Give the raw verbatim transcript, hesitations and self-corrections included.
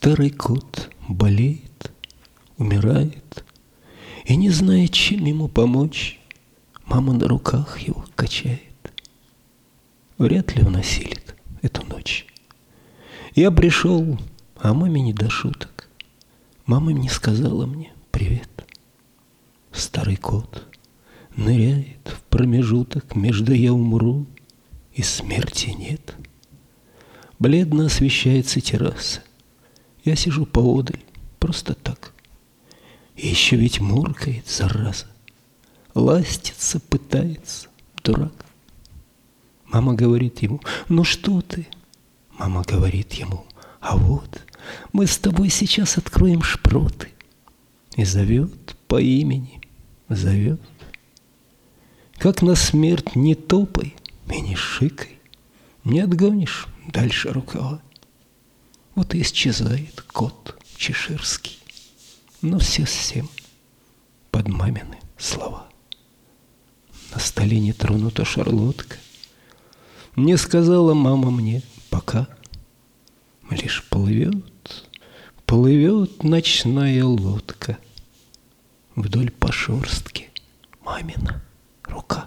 Старый кот болеет, умирает, и не знает, чем ему помочь. Мама на руках его качает. Вряд ли он осилит эту ночь. Я пришел, а маме не до шуток. Мама не сказала мне привет. Старый кот ныряет в промежуток между «я умру» и «смерти нет». Бледно освещается терраса. Я сижу поодаль, просто так. И еще ведь муркает, зараза. Ластится, пытается, дурак. Мама говорит ему: ну что ты? Мама говорит ему: а вот мы с тобой сейчас откроем шпроты. И зовет по имени, зовет. Как на смерть не топай и не шикай, не отгонишь дальше рукава. Вот и исчезает кот чеширский, но все всем под мамины слова. На столе не тронута шарлотка. Не сказала мама мне пока. Лишь плывет, плывет ночная лодка. Вдоль по шерстке мамина рука.